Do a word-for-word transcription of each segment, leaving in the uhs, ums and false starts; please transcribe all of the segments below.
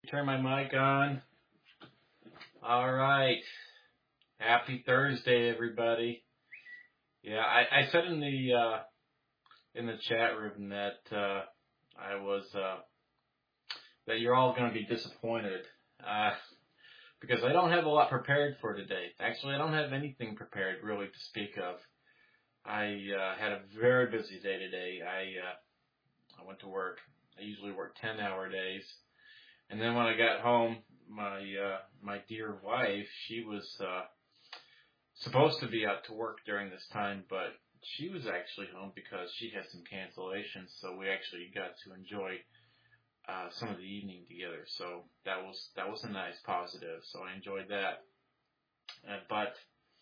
Turn my mic on. All right. Happy Thursday, everybody. Yeah, I, I said in the uh, in the chat room that uh, I was uh, that you're all going to be disappointed uh, because I don't have a lot prepared for today. Actually, I don't have anything prepared really to speak of. I uh, had a very busy day today. I uh, I went to work. I usually work ten-hour days. And then when I got home, my uh, my dear wife, she was uh, supposed to be out to work during this time, but she was actually home because she had some cancellations. So we actually got to enjoy uh, some of the evening together. So that was that was a nice positive. So I enjoyed that. Uh, but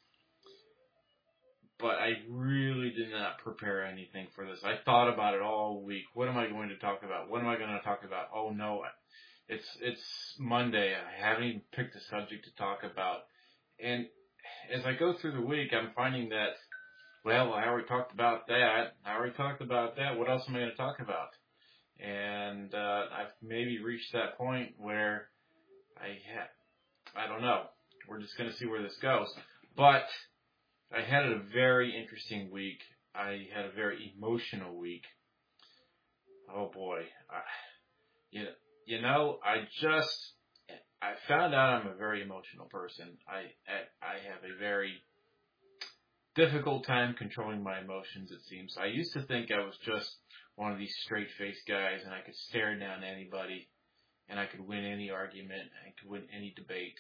but I really did not prepare anything for this. I thought about it all week. What am I going to talk about? What am I going to talk about? Oh no. It's it's Monday. I haven't even picked a subject to talk about. And as I go through the week, I'm finding that, well, I already talked about that. I already talked about that. What else am I going to talk about? And uh, I've maybe reached that point where I ha- I don't know. We're just going to see where this goes. But I had a very interesting week. I had a very emotional week. Oh, boy. I, you know, You know, I just, I found out I'm a very emotional person. I, I, I have a very difficult time controlling my emotions, it seems. I used to think I was just one of these straight-faced guys and I could stare down anybody and I could win any argument, I could win any debate.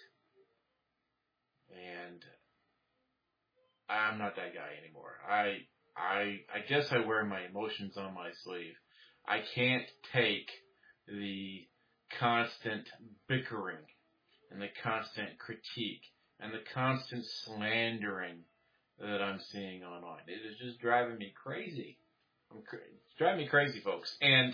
And I'm not that guy anymore. I, I, I guess I wear my emotions on my sleeve. I can't take the constant bickering and the constant critique and the constant slandering that I'm seeing online. It is just driving me crazy. I'm cra- it's driving me crazy, folks. And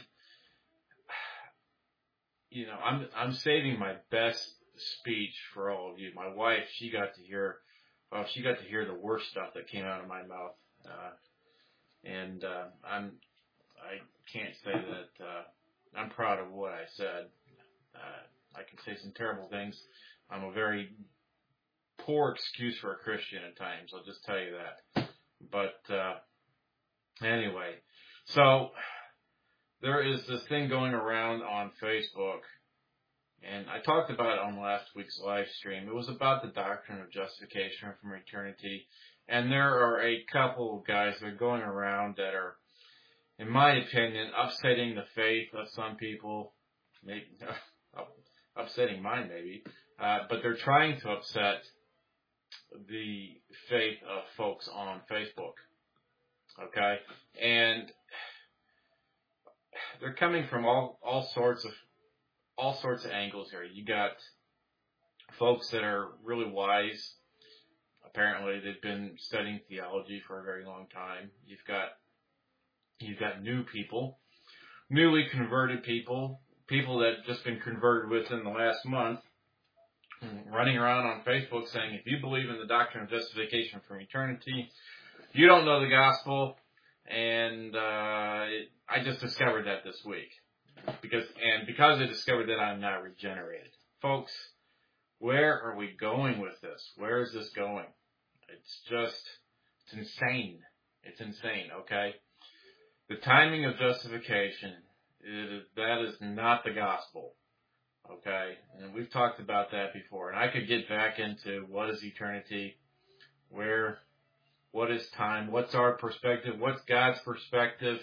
you know, I'm I'm saving my best speech for all of you. My wife, she got to hear, well, she got to hear the worst stuff that came out of my mouth, uh, and uh, I'm I can't say that uh, I'm proud of what I said. Uh, I can say some terrible things. I'm a very poor excuse for a Christian at times. I'll just tell you that. But uh, anyway, so there is this thing going around on Facebook, and I talked about it on last week's live stream. It was about the doctrine of justification from eternity, and there are a couple of guys that are going around that are, in my opinion, upsetting the faith of some people. Maybe upsetting mine, maybe, uh, but they're trying to upset the faith of folks on Facebook. Okay, and they're coming from all all sorts of all sorts of angles here. You got folks that are really wise. Apparently, they've been studying theology for a very long time. You've got you've got new people, newly converted people. People that just been converted within the last month, running around on Facebook saying, if you believe in the doctrine of justification from eternity, you don't know the gospel. And uh, it, I just discovered that this week. because And because I discovered that, I'm not regenerated. Folks, where are we going with this? Where is this going? It's just, it's insane. It's insane, okay? The timing of justification, It is, that is not the gospel, okay? And we've talked about that before. And I could get back into what is eternity, where, what is time, what's our perspective, what's God's perspective.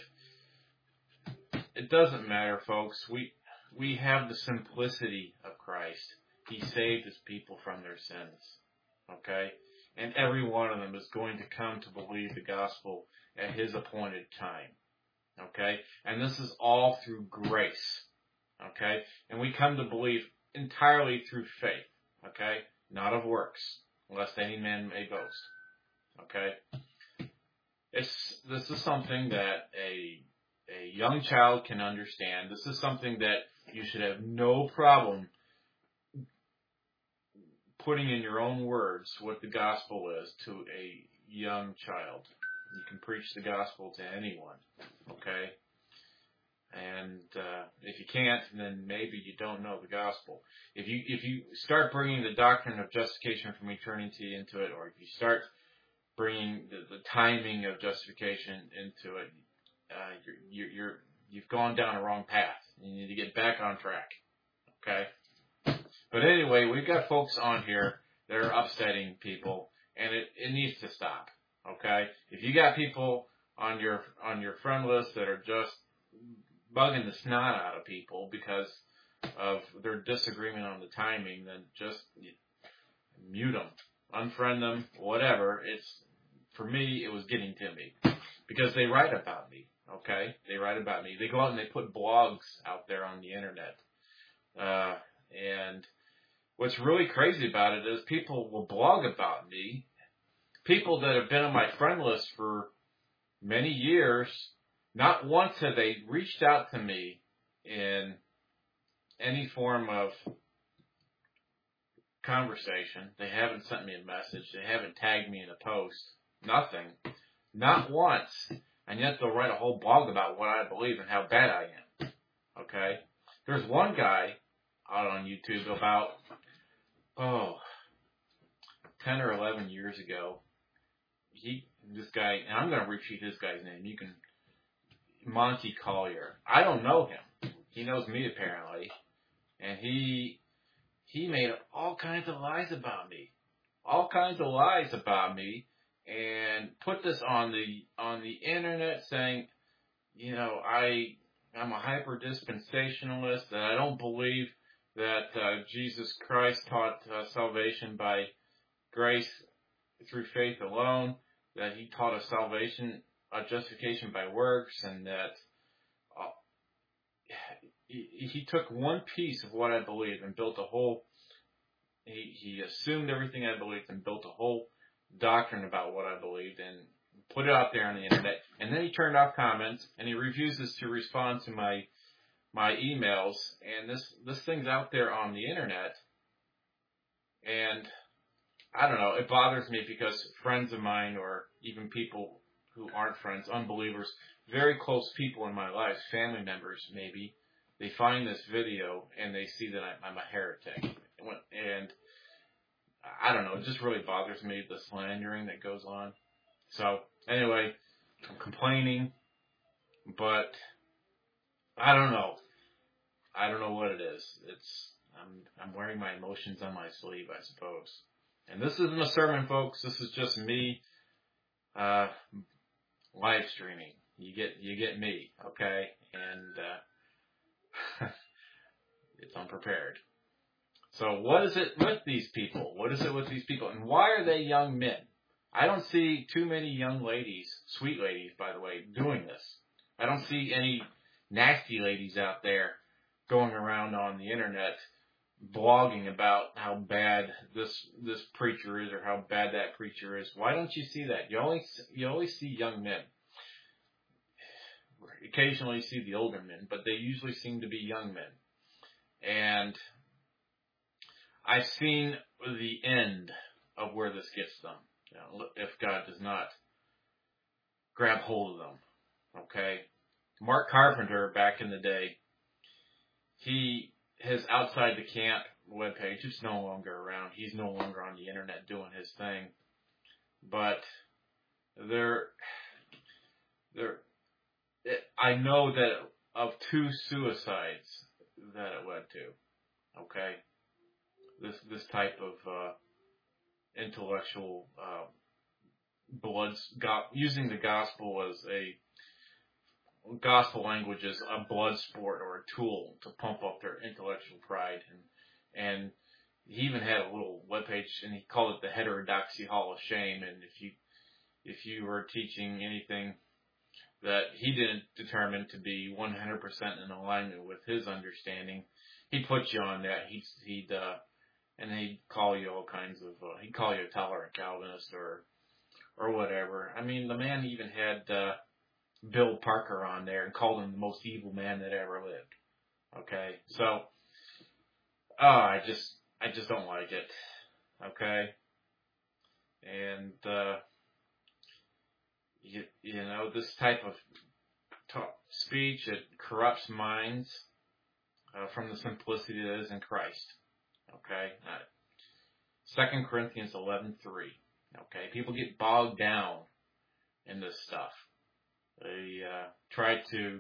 It doesn't matter, folks. We we have the simplicity of Christ. He saved his people from their sins, okay? And every one of them is going to come to believe the gospel at his appointed time. Okay? And this is all through grace. Okay? And we come to believe entirely through faith. Okay? Not of works, lest any man may boast. Okay? It's, this is something that a, a young child can understand. This is something that you should have no problem putting in your own words what the gospel is to a young child. You can preach the gospel to anyone, okay? And uh, if you can't, then maybe you don't know the gospel. If you if you start bringing the doctrine of justification from eternity into it, or if you start bringing the, the timing of justification into it, uh, you're, you're, you're you've gone down a wrong path. You need to get back on track. Okay. But anyway, we've got folks on here that are upsetting people, and it, it needs to stop. Okay. If you got people on your on your friend list that are just bugging the snot out of people because of their disagreement on the timing, then just mute them, unfriend them, whatever. It's, for me, it was getting to me because they write about me. Okay, they write about me. They go out and they put blogs out there on the internet, uh, and what's really crazy about it is people will blog about me. People that have been on my friend list for many years. Not once have they reached out to me in any form of conversation. They haven't sent me a message. They haven't tagged me in a post. Nothing. Not once. And yet they'll write a whole blog about what I believe and how bad I am. Okay? There's one guy out on YouTube about, oh, ten or eleven years ago. He, this guy, and I'm going to repeat this guy's name. You can, Monty Collier. I don't know him. He knows me apparently. And he he made all kinds of lies about me. All kinds of lies about me and put this on the on the internet saying, you know, I I'm a hyper dispensationalist, that I don't believe that uh, Jesus Christ taught uh, salvation by grace through faith alone, that he taught us salvation Uh, justification by works, and that uh, he, he took one piece of what I believed and built a whole, he, he assumed everything I believed and built a whole doctrine about what I believed and put it out there on the internet. And then he turned off comments, and he refuses to respond to my my emails, and this, this thing's out there on the internet, and I don't know, it bothers me because friends of mine, or even people who aren't friends, unbelievers, very close people in my life, family members maybe, they find this video and they see that I'm a heretic. And I don't know, it just really bothers me, the slandering that goes on. So anyway, I'm complaining, but I don't know. I don't know what it is. It's I'm I'm wearing my emotions on my sleeve, I suppose. And this isn't a sermon, folks. This is just me uh, live streaming. You get you get me, okay? And uh, it's unprepared. So what is it with these people? What is it with these people? And why are they young men? I don't see too many young ladies, sweet ladies, by the way, doing this. I don't see any nasty ladies out there going around on the internet blogging about how bad this this preacher is or how bad that preacher is. Why don't you see that? You only you always see young men. Occasionally you see the older men, but they usually seem to be young men. And I've seen the end of where this gets them, you know, if God does not grab hold of them. Okay? Mark Carpenter, back in the day, he, his Outside the Camp webpage is no longer around. He's no longer on the internet doing his thing. But there, there, it, I know that of two suicides that it led to. Okay? This this type of uh, intellectual uh, blood, go, using the gospel as a gospel language as a blood sport or a tool to pump up their intellectual pride, and and he even had a little webpage and he called it the Heterodoxy Hall of Shame. And if you if you were teaching anything that he didn't determine to be one hundred percent in alignment with his understanding, he'd put you on that. He'd he'd uh, and he'd call you all kinds of, uh, he'd call you a tolerant Calvinist or, or whatever. I mean, the man even had, uh, Bill Parker on there and called him the most evil man that ever lived. Okay. So, oh, I just, I just don't like it. Okay. And, uh, you, you know, this type of talk, speech. It corrupts minds uh, from the simplicity that is in Christ. Okay? Uh, Second Corinthians eleven three. Okay? People get bogged down in this stuff. They uh, try to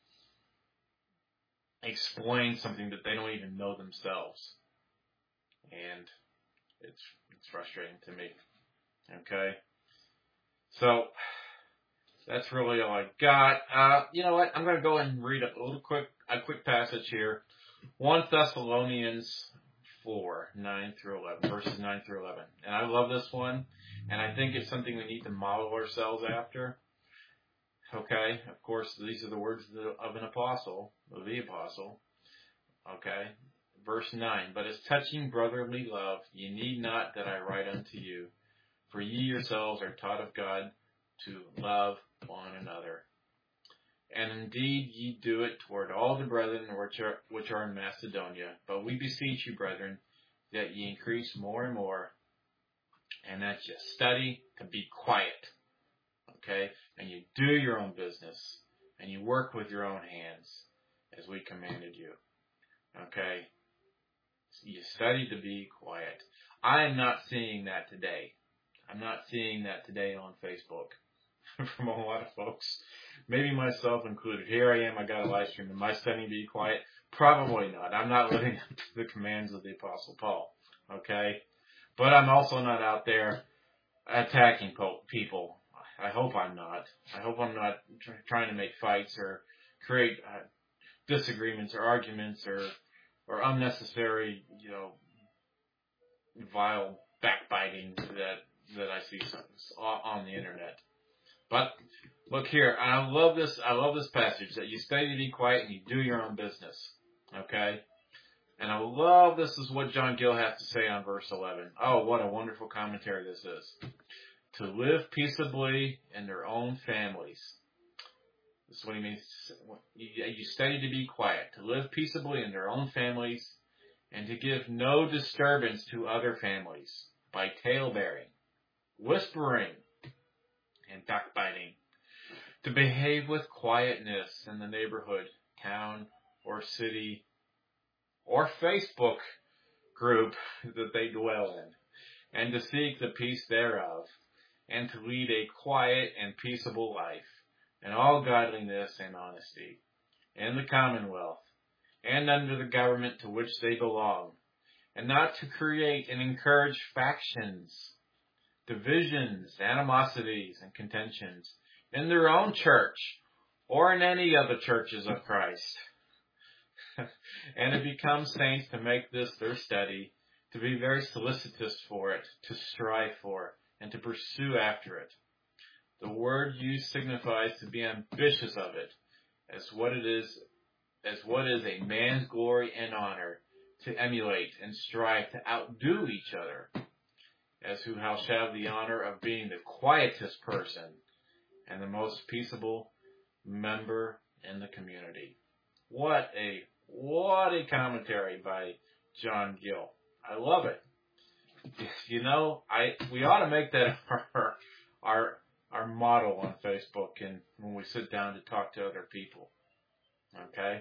explain something that they don't even know themselves. And it's it's frustrating to me. Okay? So, that's really all I got. Uh, you know what? I'm going to go and read a little quick, a quick passage here. First Thessalonians four, nine through eleven, verses nine through eleven. And I love this one, and I think it's something we need to model ourselves after. Okay? Of course, these are the words of, the, of an apostle, of the apostle. Okay? Verse nine, but as touching brotherly love, ye need not that I write unto you, for ye yourselves are taught of God to love one another. And indeed ye do it toward all the brethren which are, which are in Macedonia. But we beseech you, brethren, that ye increase more and more, and that ye study to be quiet. Okay? And you do your own business, and you work with your own hands, as we commanded you. Okay? You study to be quiet. I am not seeing that today. I'm not seeing that today on Facebook from a lot of folks, maybe myself included. Here I am, I got a live stream. Am I studying to be quiet? Probably not. I'm not living up to the commands of the Apostle Paul. Okay? But I'm also not out there attacking people. I hope I'm not. I hope I'm not tr- trying to make fights or create uh, disagreements or arguments or or unnecessary, you know, vile backbiting that that I see on the internet. But look here, I love this. I love this passage that you study to be quiet and you do your own business. Okay, and I love this is what John Gill has to say on verse eleven. Oh, what a wonderful commentary this is. To live peaceably in their own families. This is what he means. You study to be quiet, to live peaceably in their own families, and to give no disturbance to other families by tale-bearing, whispering, and backbiting. To behave with quietness in the neighborhood, town, or city, or Facebook group that they dwell in, and to seek the peace thereof, and to lead a quiet and peaceable life, in all godliness and honesty, in the commonwealth, and under the government to which they belong, and not to create and encourage factions, divisions, animosities, and contentions in their own church, or in any of the churches of Christ. And to become saints, to make this their study, to be very solicitous for it, to strive for, and to pursue after it. The word used signifies to be ambitious of it, as what it is, as what is a man's glory and honor, to emulate and strive to outdo each other, as who shall have the honor of being the quietest person and the most peaceable member in the community. What a what a commentary by John Gill. I love it. You know, I we ought to make that our our our motto on Facebook and when we sit down to talk to other people. Okay?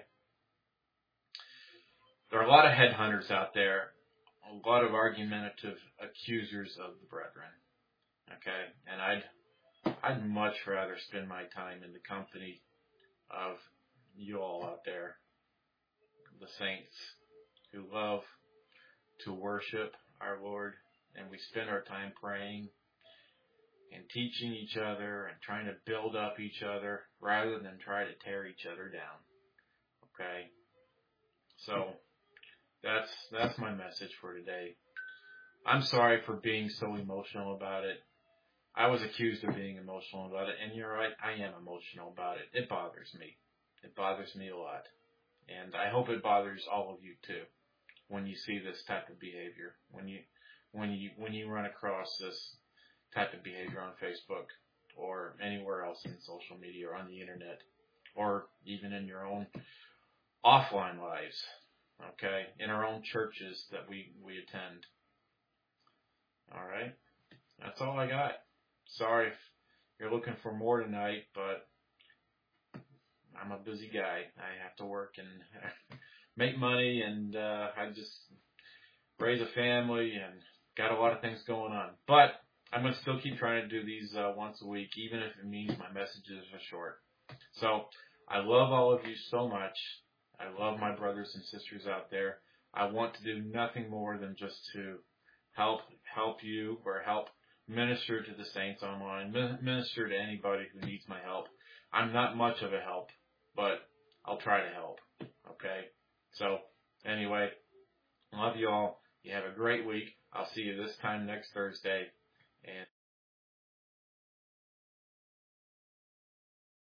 There are a lot of headhunters out there, a lot of argumentative accusers of the brethren. Okay? And I'd I'd much rather spend my time in the company of you all out there, the saints who love to worship our Lord, and we spend our time praying and teaching each other and trying to build up each other rather than try to tear each other down. Okay? So that's that's my message for today. I'm sorry for being so emotional about it. I was accused of being emotional about it, and you're right, I am emotional about it. It bothers me. It bothers me a lot. And I hope it bothers all of you too when you see this type of behavior, when you when you when you run across this type of behavior on Facebook or anywhere else in social media or on the internet or even in your own offline lives, okay, in our own churches that we, we attend. All right, that's all I got. Sorry if you're looking for more tonight, but I'm a busy guy. I have to work and make money, and uh, I just raise a family and got a lot of things going on. But I'm going to still keep trying to do these uh, once a week, even if it means my messages are short. So I love all of you so much. I love my brothers and sisters out there. I want to do nothing more than just to help help you or help minister to the saints online, minister to anybody who needs my help. I'm not much of a help, but I'll try to help. Okay? So anyway, love you all. You have a great week. I'll see you this time next Thursday.